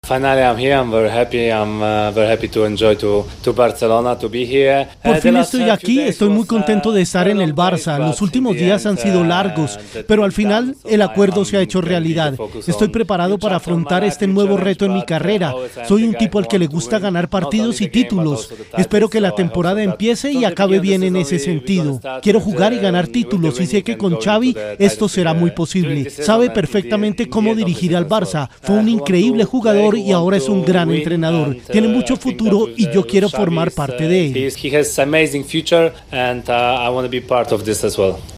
Finally, I'm here. I'm very happy. I'm very happy to enjoy to Barcelona, to be here. Por fin estoy aquí, estoy muy contento de estar en el Barça. Los últimos días han sido largos, pero al final el acuerdo se ha hecho realidad. Estoy preparado para afrontar este nuevo reto en mi carrera. Soy un tipo al que le gusta ganar partidos y títulos. Espero que la temporada empiece y acabe bien en ese sentido. Quiero jugar y ganar títulos y sé que con Xavi esto será muy posible. Sabe perfectamente cómo dirigir al Barça. Fue un increíble jugador y ahora es un gran entrenador. Tiene mucho futuro y yo quiero formar parte de él. He has amazing future and I want to be part of this as well.